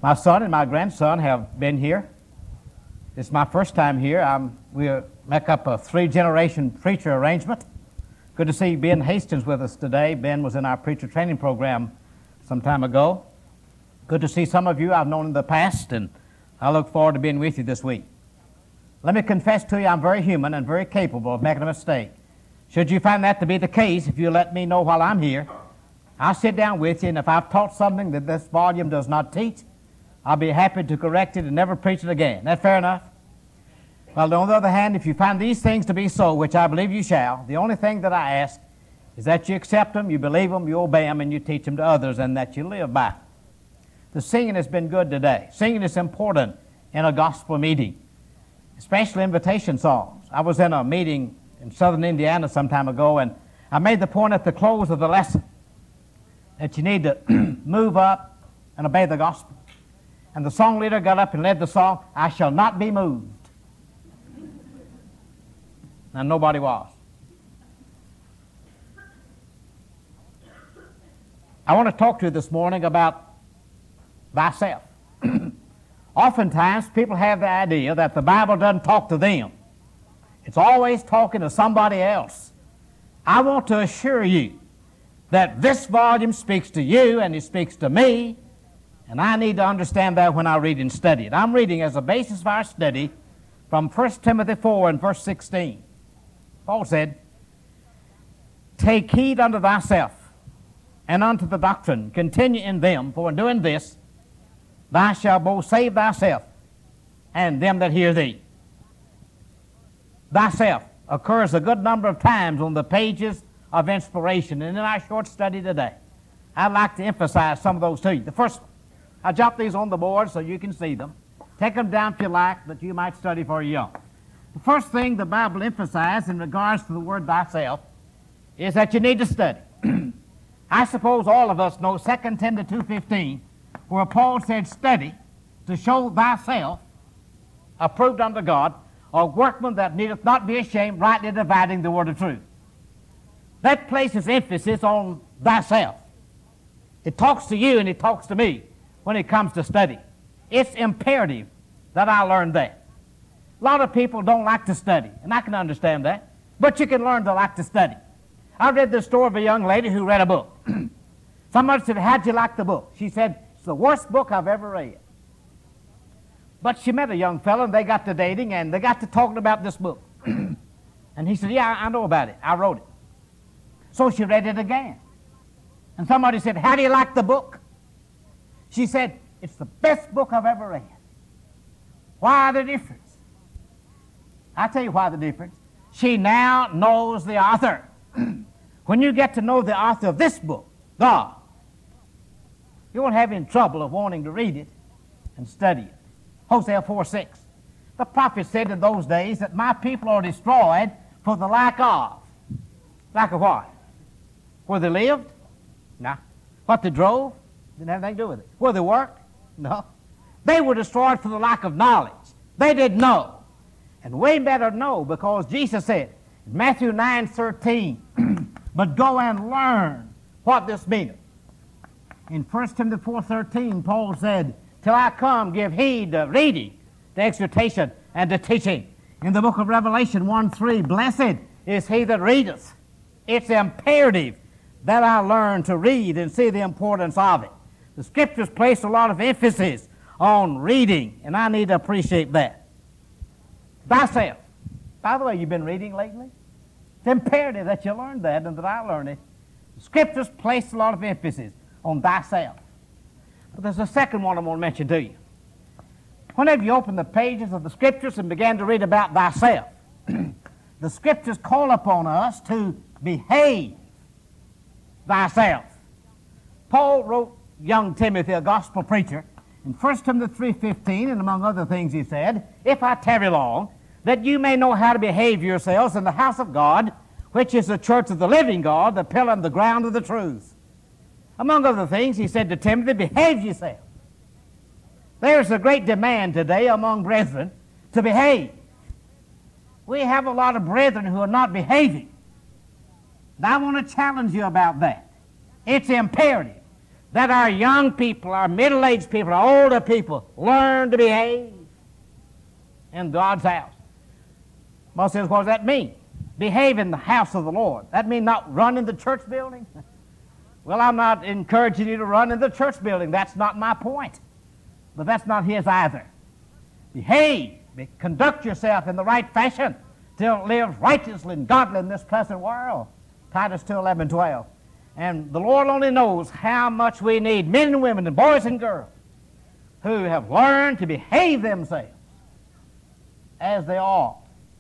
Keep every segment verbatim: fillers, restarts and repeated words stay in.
My son and my grandson have been here. It's my first time here. I'm, we make up a three-generation preacher arrangement. Good to see Ben Hastings with us today. Ben was in our preacher training program some time ago. Good to see some of you I've known in the past, and I look forward to being with you this week. Let me confess to you, I'm very human and very capable of making a mistake. Should you find that to be the case, if you let me know while I'm here, I'll sit down with you, and if I've taught something that this volume does not teach, I'll be happy to correct it and never preach it again. That fair enough? Well, on the other hand, if you find these things to be so, which I believe you shall, the only thing that I ask is that you accept them, you believe them, you obey them, and you teach them to others, and that you live by them. The singing has been good today. Singing is important in a gospel meeting, especially invitation songs. I was in a meeting in southern Indiana some time ago, and I made the point at the close of the lesson that you need to move up and obey the gospel. And the song leader got up and led the song, "I shall not be moved." And nobody was. I want to talk to you this morning about thyself. Oftentimes, people have the idea that the Bible doesn't talk to them. It's always talking to somebody else. I want to assure you that this volume speaks to you and it speaks to me, and I need to understand that when I read and study it. I'm reading as a basis of our study from First Timothy four and verse sixteen. Paul said, "Take heed unto thyself and unto the doctrine. Continue in them, for in doing this thou shalt both save thyself and them that hear thee." Thyself occurs a good number of times on the pages of inspiration, and in our short study today, I'd like to emphasize some of those to you. The first one, I dropped these on the board so you can see them. Take them down if you like, that you might study for your own. The first thing the Bible emphasizes in regards to the word thyself is that you need to study. I suppose all of us know Second Timothy two fifteen, where Paul said, "Study to show thyself approved unto God, a workman that needeth not be ashamed, rightly dividing the word of truth." That places emphasis on thyself. It talks to you and it talks to me when it comes to study. It's imperative that I learn that. A lot of people don't like to study, and I can understand that, but you can learn to like to study. I read the story of a young lady who read a book. Somebody said, "How'd you like the book?" She said, "It's the worst book I've ever read." But she met a young fellow, and they got to dating, and they got to talking about this book. And he said, "Yeah, I know about it. I wrote it." So she read it again. And somebody said, "How do you like the book?" She said, "It's the best book I've ever read." Why the difference? I'll tell you why the difference. She now knows the author. When you get to know the author of this book, God, you won't have any trouble of wanting to read it and study it. Hosea four six. The prophet said in those days that my people are destroyed for the lack of. Lack of what? Where they lived? No. What they drove? Didn't have anything to do with it. Where they worked? No. They were destroyed for the lack of knowledge. They didn't know. And we better know, because Jesus said in Matthew nine thirteen, "But go and learn what this meaneth." In First Timothy four thirteen, Paul said, "Till I come, give heed to reading, to exhortation, and to teaching." In the book of Revelation one three, "Blessed is he that readeth." It's imperative that I learn to read and see the importance of it. The Scriptures place a lot of emphasis on reading, and I need to appreciate that. Thyself. By the way, you've been reading lately? It's imperative that you learn that and that I learn it. The Scriptures place a lot of emphasis on thyself. But there's a second one I want to mention to you. Whenever you open the pages of the Scriptures and begin to read about thyself, the Scriptures call upon us to behave thyself. Paul wrote young Timothy, a gospel preacher, in First Timothy three fifteen, and among other things he said, "If I tarry long, that you may know how to behave yourselves in the house of God, which is the church of the living God, the pillar and the ground of the truth." Among other things, he said to Timothy, behave yourself. There's a great demand today among brethren to behave. We have a lot of brethren who are not behaving. And I want to challenge you about that. It's imperative that our young people, our middle-aged people, our older people learn to behave in God's house. Most says, what does that mean? Behave in the house of the Lord. That means not run in the church building? Well, I'm not encouraging you to run in the church building. That's not my point. But that's not his either. Behave. Be, conduct yourself in the right fashion till live righteously and godly in this present world. Titus two, eleven, twelve. And the Lord only knows how much we need men and women and boys and girls who have learned to behave themselves as they ought.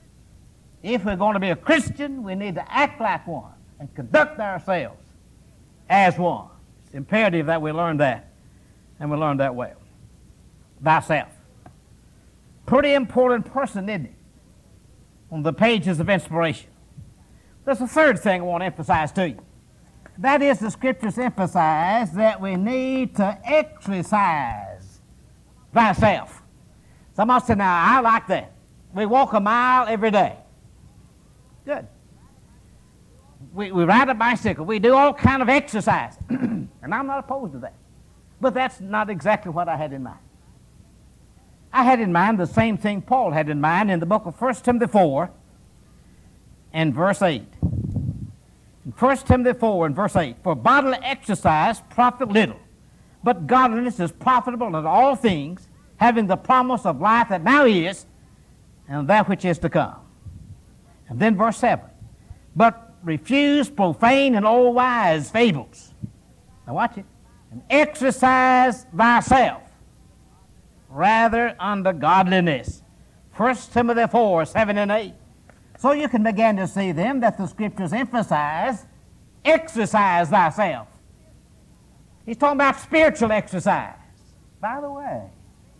If we're going to be a Christian, we need to act like one and conduct ourselves as one. It's imperative that we learn that, and we learn that well. Thyself. Pretty important person, isn't it? On the pages of inspiration. There's a third thing I want to emphasize to you. That is, the Scriptures emphasize that we need to exercise thyself. Somebody said, now, I like that. We walk a mile every day. Good. We, we ride a bicycle. We do all kind of exercise. And I'm not opposed to that. But that's not exactly what I had in mind. I had in mind the same thing Paul had in mind in the book of First Timothy four and verse eight. In First Timothy four and verse eight, for bodily exercise profit little, but godliness is profitable in all things, having the promise of life that now is, and that which is to come. And then verse seven, but refuse profane and old wise fables. Now watch it. And exercise thyself rather unto godliness. First Timothy four, seven and eight. So you can begin to see then that the Scriptures emphasize exercise thyself. He's talking about spiritual exercise. By the way,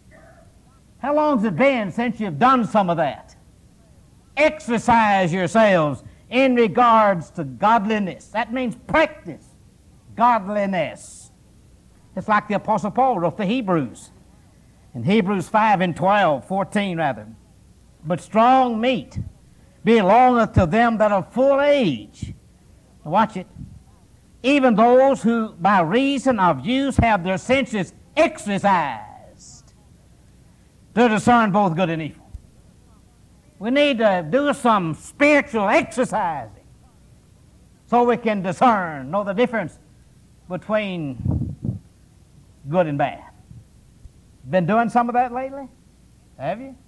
how long's it been since you've done some of that? Exercise yourselves in regards to godliness. That means practice godliness. It's like the Apostle Paul wrote the Hebrews. In Hebrews five and twelve, fourteen rather. But strong meat belongeth to them that are full age. Now watch it. Even those who by reason of use have their senses exercised to discern both good and evil. We need to do some spiritual exercising so we can discern, know the difference between good and bad. Been doing some of that lately? Have you?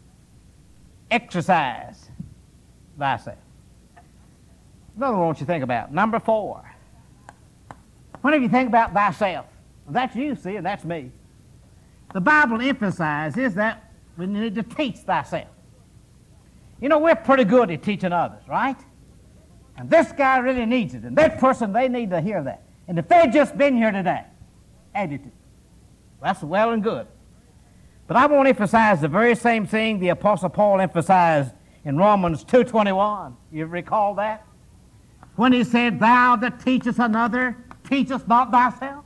Exercise thyself. Another one I want you to think about. Number four. Whenever you think about thyself, that's you, see, and that's me. The Bible emphasizes that we need to teach thyself. You know, we're pretty good at teaching others, right? And this guy really needs it, and that person, they need to hear that. And if they'd just been here today, attitude. That's well and good. But I want to emphasize the very same thing the Apostle Paul emphasized in Romans two twenty-one. You recall that? When he said, thou that teachest another, teachest not thyself.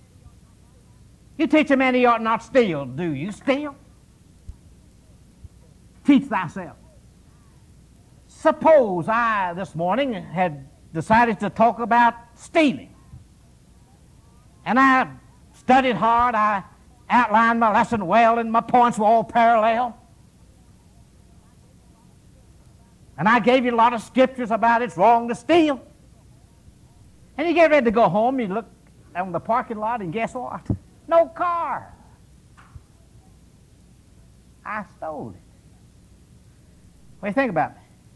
You teach a man he ought not steal. Do you steal? Teach thyself. Suppose I, this morning, had decided to talk about stealing. And I studied hard. I outlined my lesson well, and my points were all parallel. And I gave you a lot of scriptures about it's wrong to steal. And you get ready to go home, you look on the parking lot, and guess what? No car. I stole it. What do you think about me?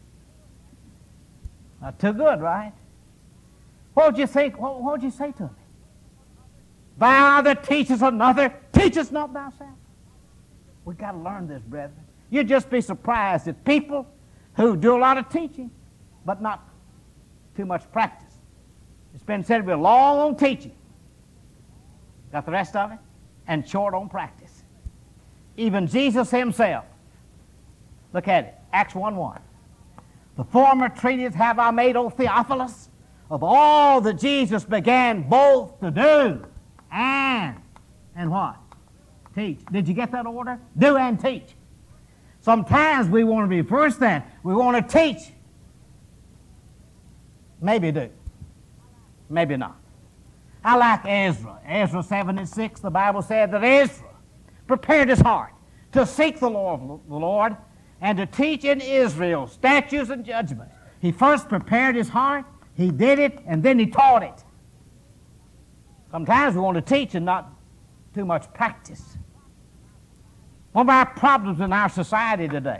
Not too good, right? What would you think? What, what would you say to me? Thou that teachest another, teachest not thyself. We've got to learn this, brethren. You'd just be surprised at people who do a lot of teaching, but not too much practice. It's been said we're long on teaching, got the rest of it, and short on practice. Even Jesus himself, look at it, Acts one one. The former treatise have I made, O Theophilus, of all that Jesus began both to do and, and what? Teach. Did you get that order? Do and teach. Sometimes we want to reverse that. We want to teach. Maybe do. Maybe not. I like Ezra. Ezra seven and six, the Bible said that Ezra prepared his heart to seek the Lord, the Lord and to teach in Israel statutes and judgments. He first prepared his heart, he did it, and then he taught it. Sometimes we want to teach and not too much practice. One of our problems in our society today,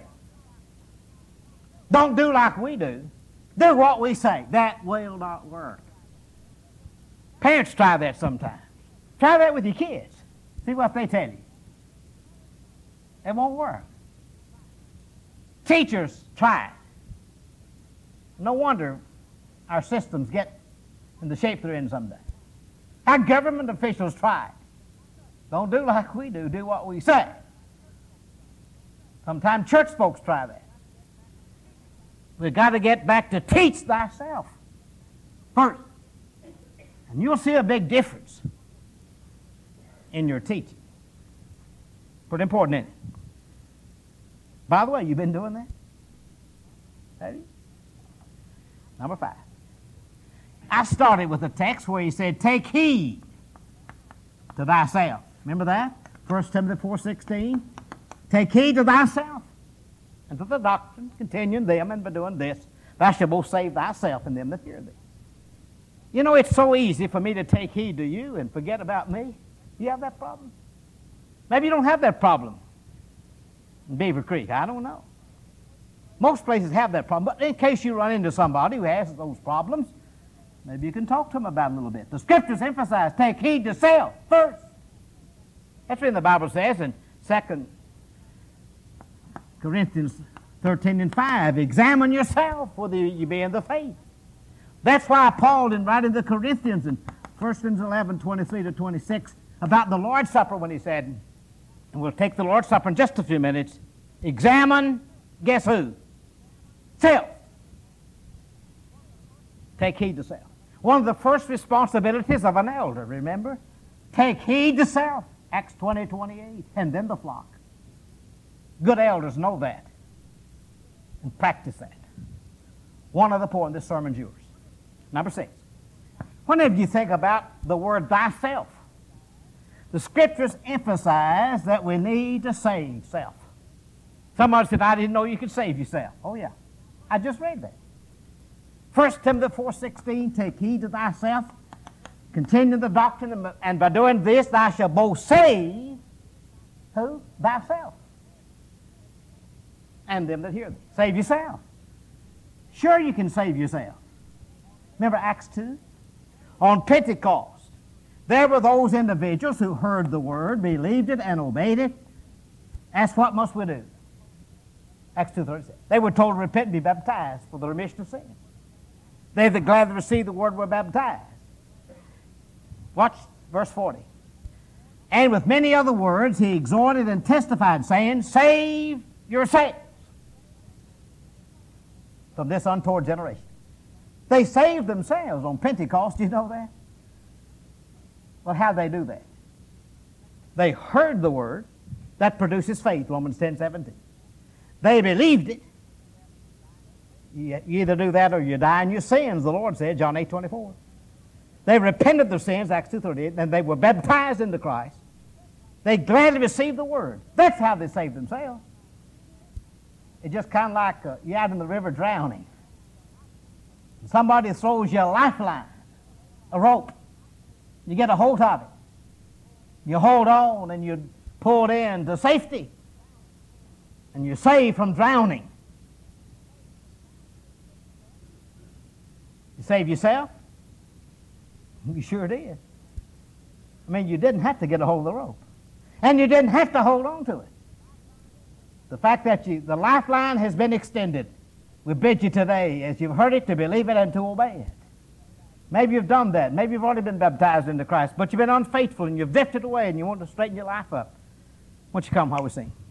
don't do like we do. Do what we say. That will not work. Parents try that sometimes. Try that with your kids. See what they tell you. It won't work. Teachers try it. No wonder our systems get in the shape they're in someday. Our government officials try it. Don't do like we do. Do what we say. Sometimes church folks try that. We've got to get back to teach thyself first. And you'll see a big difference in your teaching. Pretty important, isn't it? By the way, you've been doing that? Have you? Number five. I started with a text where he said, take heed to thyself. Remember that? First Timothy four sixteen. Take heed to thyself and to the doctrine, continue in them, and by doing this, thou shalt both save thyself and them that hear thee. You know, it's so easy for me to take heed to you and forget about me. You have that problem? Maybe you don't have that problem in Beaver Creek. I don't know. Most places have that problem. But in case you run into somebody who has those problems, maybe you can talk to them about it a little bit. The Scriptures emphasize, take heed to self first. That's what the Bible says in Second Corinthians thirteen and five. Examine yourself whether you be in the faith. That's why Paul, in writing to the Corinthians in First Corinthians eleven, twenty-three to twenty-six, about the Lord's Supper, when he said, and we'll take the Lord's Supper in just a few minutes, examine, guess who? Self. Take heed to self. One of the first responsibilities of an elder, remember? Take heed to self. Acts twenty, twenty-eight. And then the flock. Good elders know that and practice that. One other point, this sermon's yours. Number six. Whenever you think about the word thyself, the Scriptures emphasize that we need to save self. Somebody said, I didn't know you could save yourself. Oh, yeah. I just read that. First Timothy four sixteen, take heed to thyself, continue the doctrine, and by doing this thou shalt both save, who? Thyself. And them that hear thee. Save yourself. Sure you can save yourself. Remember Acts two? On Pentecost, there were those individuals who heard the word, believed it, and obeyed it. Asked, what must we do? Acts two thirty-six. They were told to repent and be baptized for the remission of sins. They that gladly received the word were baptized. Watch verse forty. And with many other words he exhorted and testified, saying, save yourselves from this untoward generation. They saved themselves on Pentecost. Do you know that? Well, how did they do that? They heard the word. That produces faith, Romans ten seventeen. They believed it. You either do that or you die in your sins, the Lord said, John eight twenty-four. They repented of their sins, Acts two thirty-eight, and they were baptized into Christ. They gladly received the word. That's how they saved themselves. It's just kind of like uh, you're out in the river drowning. Somebody throws you a lifeline, a rope. You get a hold of it. You hold on and you pull in to safety. And you're saved from drowning. You save yourself? You sure did. I mean, you didn't have to get a hold of the rope. And you didn't have to hold on to it. The fact that you, the lifeline has been extended, we bid you today, as you've heard it, to believe it and to obey it. Maybe you've done that. Maybe you've already been baptized into Christ, but you've been unfaithful and you've drifted away and you want to straighten your life up. Won't you come while we sing?